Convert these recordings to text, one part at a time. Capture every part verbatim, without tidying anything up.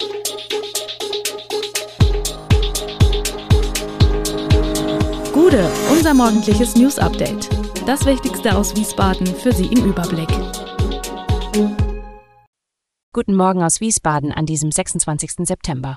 Gude, unser morgendliches News-Update. Das Wichtigste aus Wiesbaden für Sie im Überblick. Guten Morgen aus Wiesbaden an diesem sechsundzwanzigsten September.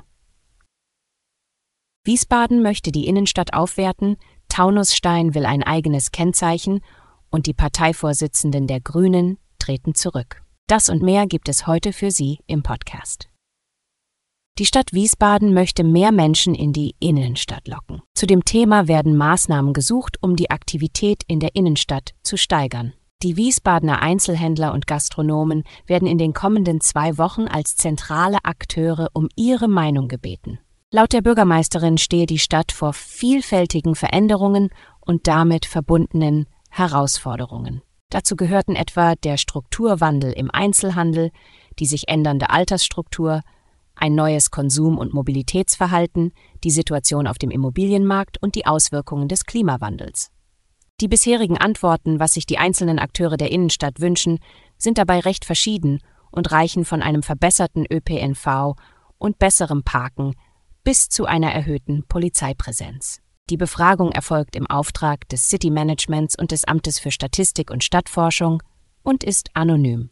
Wiesbaden möchte die Innenstadt aufwerten, Taunusstein will ein eigenes Kennzeichen und die Parteivorsitzenden der Grünen treten zurück. Das und mehr gibt es heute für Sie im Podcast. Die Stadt Wiesbaden möchte mehr Menschen in die Innenstadt locken. Zu dem Thema werden Maßnahmen gesucht, um die Aktivität in der Innenstadt zu steigern. Die Wiesbadener Einzelhändler und Gastronomen werden in den kommenden zwei Wochen als zentrale Akteure um ihre Meinung gebeten. Laut der Bürgermeisterin stehe die Stadt vor vielfältigen Veränderungen und damit verbundenen Herausforderungen. Dazu gehörten etwa der Strukturwandel im Einzelhandel, die sich ändernde Altersstruktur, ein neues Konsum- und Mobilitätsverhalten, die Situation auf dem Immobilienmarkt und die Auswirkungen des Klimawandels. Die bisherigen Antworten, was sich die einzelnen Akteure der Innenstadt wünschen, sind dabei recht verschieden und reichen von einem verbesserten Ö P N V und besserem Parken bis zu einer erhöhten Polizeipräsenz. Die Befragung erfolgt im Auftrag des City Managements und des Amtes für Statistik und Stadtforschung und ist anonym.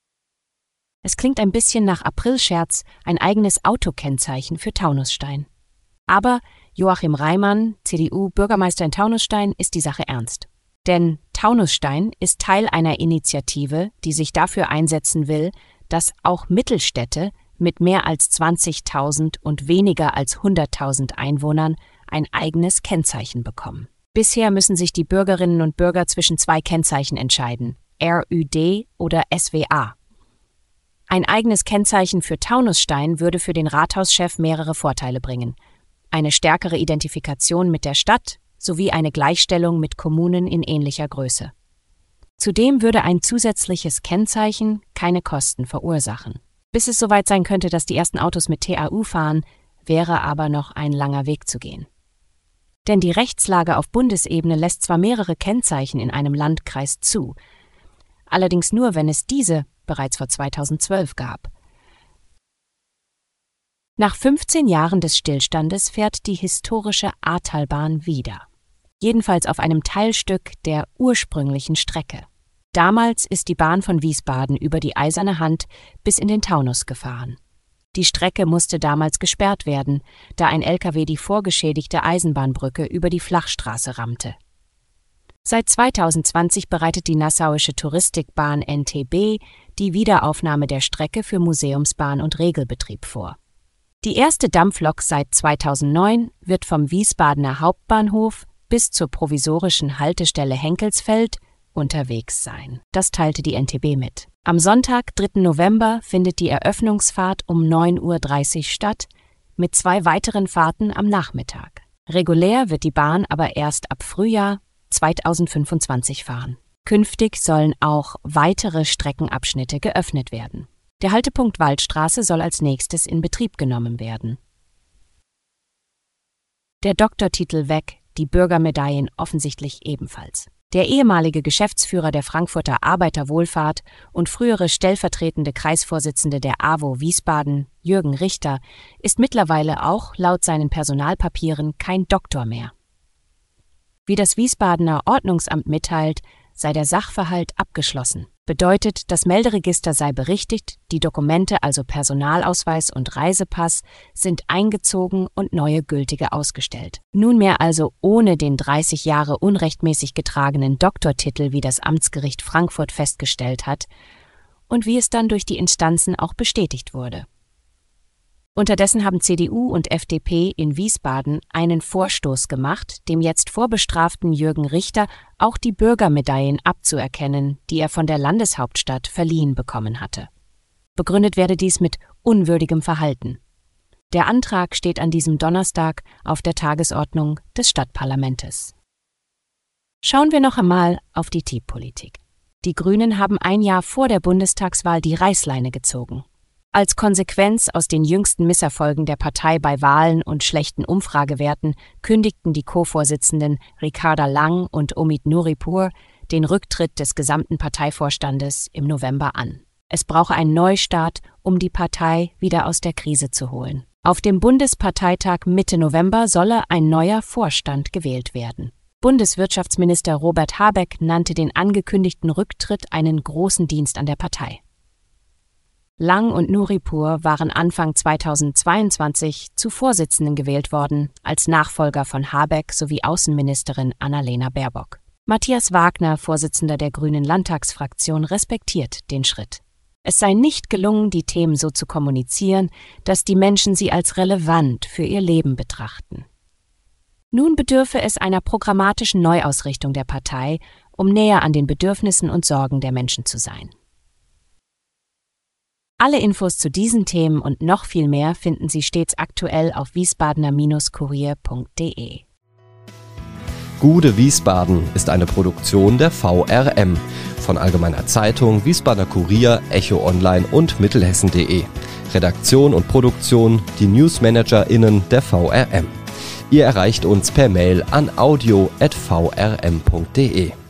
Es klingt ein bisschen nach Aprilscherz, ein eigenes Autokennzeichen für Taunusstein. Aber Joachim Reimann, C D U-Bürgermeister in Taunusstein, ist die Sache ernst. Denn Taunusstein ist Teil einer Initiative, die sich dafür einsetzen will, dass auch Mittelstädte mit mehr als zwanzigtausend und weniger als hunderttausend Einwohnern ein eigenes Kennzeichen bekommen. Bisher müssen sich die Bürgerinnen und Bürger zwischen zwei Kennzeichen entscheiden, R Ü D oder S W A. Ein eigenes Kennzeichen für Taunusstein würde für den Rathauschef mehrere Vorteile bringen. Eine stärkere Identifikation mit der Stadt sowie eine Gleichstellung mit Kommunen in ähnlicher Größe. Zudem würde ein zusätzliches Kennzeichen keine Kosten verursachen. Bis es soweit sein könnte, dass die ersten Autos mit T A U fahren, wäre aber noch ein langer Weg zu gehen. Denn die Rechtslage auf Bundesebene lässt zwar mehrere Kennzeichen in einem Landkreis zu, allerdings nur, wenn es diese bereits vor zweitausendzwölf gab. Nach fünfzehn Jahren des Stillstandes fährt die historische Ahrtalbahn wieder. Jedenfalls auf einem Teilstück der ursprünglichen Strecke. Damals ist die Bahn von Wiesbaden über die Eiserne Hand bis in den Taunus gefahren. Die Strecke musste damals gesperrt werden, da ein L K W die vorgeschädigte Eisenbahnbrücke über die Flachstraße rammte. Seit zweitausendzwanzig bereitet die Nassauische Touristikbahn N T B die Wiederaufnahme der Strecke für Museumsbahn und Regelbetrieb vor. Die erste Dampflok seit zweitausendneun wird vom Wiesbadener Hauptbahnhof bis zur provisorischen Haltestelle Henkelsfeld unterwegs sein. Das teilte die N T B mit. Am Sonntag, dritten November, findet die Eröffnungsfahrt um neun Uhr dreißig statt, mit zwei weiteren Fahrten am Nachmittag. Regulär wird die Bahn aber erst ab Frühjahr zweitausendfünfundzwanzig fahren. Künftig sollen auch weitere Streckenabschnitte geöffnet werden. Der Haltepunkt Waldstraße soll als nächstes in Betrieb genommen werden. Der Doktortitel weg, die Bürgermedaillen offensichtlich ebenfalls. Der ehemalige Geschäftsführer der Frankfurter Arbeiterwohlfahrt und frühere stellvertretende Kreisvorsitzende der A W O Wiesbaden, Jürgen Richter, ist mittlerweile auch laut seinen Personalpapieren kein Doktor mehr. Wie das Wiesbadener Ordnungsamt mitteilt, sei der Sachverhalt abgeschlossen. Bedeutet, das Melderegister sei berichtigt, die Dokumente, also Personalausweis und Reisepass, sind eingezogen und neue gültige ausgestellt. Nunmehr also ohne den dreißig Jahre unrechtmäßig getragenen Doktortitel, wie das Amtsgericht Frankfurt festgestellt hat und wie es dann durch die Instanzen auch bestätigt wurde. Unterdessen haben C D U und F D P in Wiesbaden einen Vorstoß gemacht, dem jetzt vorbestraften Jürgen Richter auch die Bürgermedaillen abzuerkennen, die er von der Landeshauptstadt verliehen bekommen hatte. Begründet werde dies mit unwürdigem Verhalten. Der Antrag steht an diesem Donnerstag auf der Tagesordnung des Stadtparlamentes. Schauen wir noch einmal auf die T-Politik. Die Grünen haben ein Jahr vor der Bundestagswahl die Reißleine gezogen. Als Konsequenz aus den jüngsten Misserfolgen der Partei bei Wahlen und schlechten Umfragewerten kündigten die Co-Vorsitzenden Ricarda Lang und Omid Nuripur den Rücktritt des gesamten Parteivorstandes im November an. Es brauche einen Neustart, um die Partei wieder aus der Krise zu holen. Auf dem Bundesparteitag Mitte November solle ein neuer Vorstand gewählt werden. Bundeswirtschaftsminister Robert Habeck nannte den angekündigten Rücktritt einen großen Dienst an der Partei. Lang und Nuripur waren Anfang zweitausendzweiundzwanzig zu Vorsitzenden gewählt worden, als Nachfolger von Habeck sowie Außenministerin Annalena Baerbock. Matthias Wagner, Vorsitzender der Grünen Landtagsfraktion, respektiert den Schritt. Es sei nicht gelungen, die Themen so zu kommunizieren, dass die Menschen sie als relevant für ihr Leben betrachten. Nun bedürfe es einer programmatischen Neuausrichtung der Partei, um näher an den Bedürfnissen und Sorgen der Menschen zu sein. Alle Infos zu diesen Themen und noch viel mehr finden Sie stets aktuell auf wiesbadener Kurier punkt de. Gude Wiesbaden ist eine Produktion der V R M von Allgemeiner Zeitung, Wiesbadener Kurier, Echo Online und Mittelhessen punkt de. Redaktion und Produktion die NewsmanagerInnen der V R M. Ihr erreicht uns per Mail an audio at v r m punkt de.